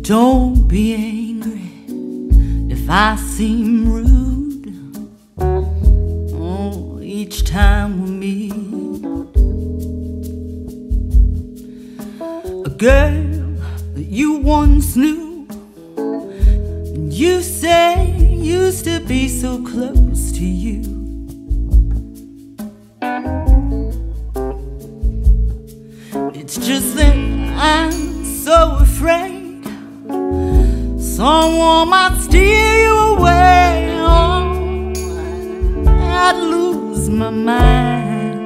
Don't be angry if I seem rude. Oh, each time we meet, a girl that you once knew, and you say used to be so close to you. It's just that I'm so afraid someone might steal you away. Oh, I'd lose my mind.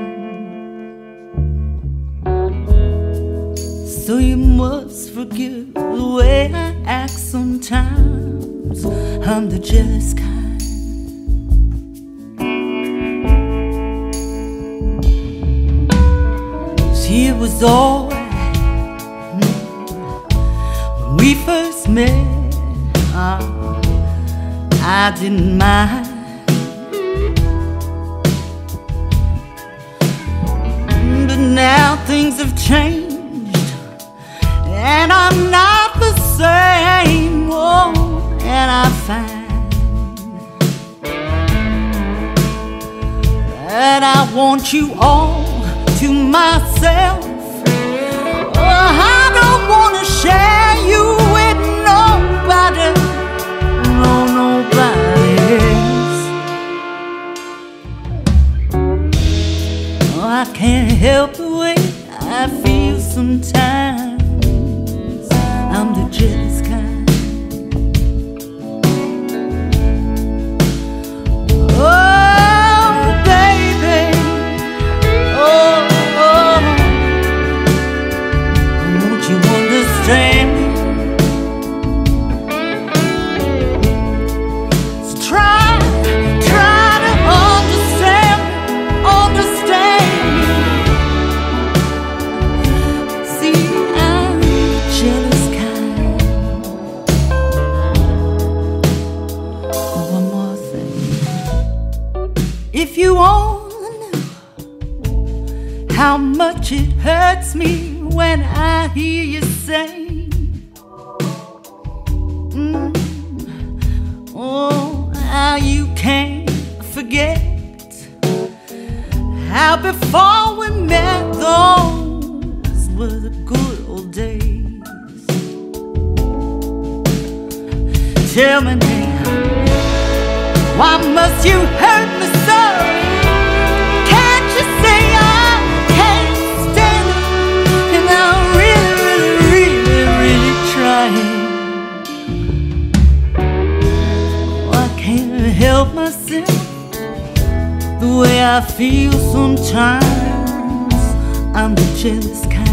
So you must forgive the way I act sometimes. I'm the jealous kind. See, it was alright when we first met. I didn't mind, but now things have changed, and I'm not the same. Oh, and I find that I want you all to myself. Oh, I don't want to share you with nobody. No, nobody else. Oh, I can't help the way I feel sometimes. I'm the jealous kind. Oh, baby. Oh, won't you understand me? If you only knew how much it hurts me when I hear you say, oh, how you can't forget how before we met, those were the good old days. Tell me now, why must you hurt me so? Can't you see I can't stand it? And I'm really trying. Oh, I can't help myself the way I feel sometimes. I'm the jealous kind.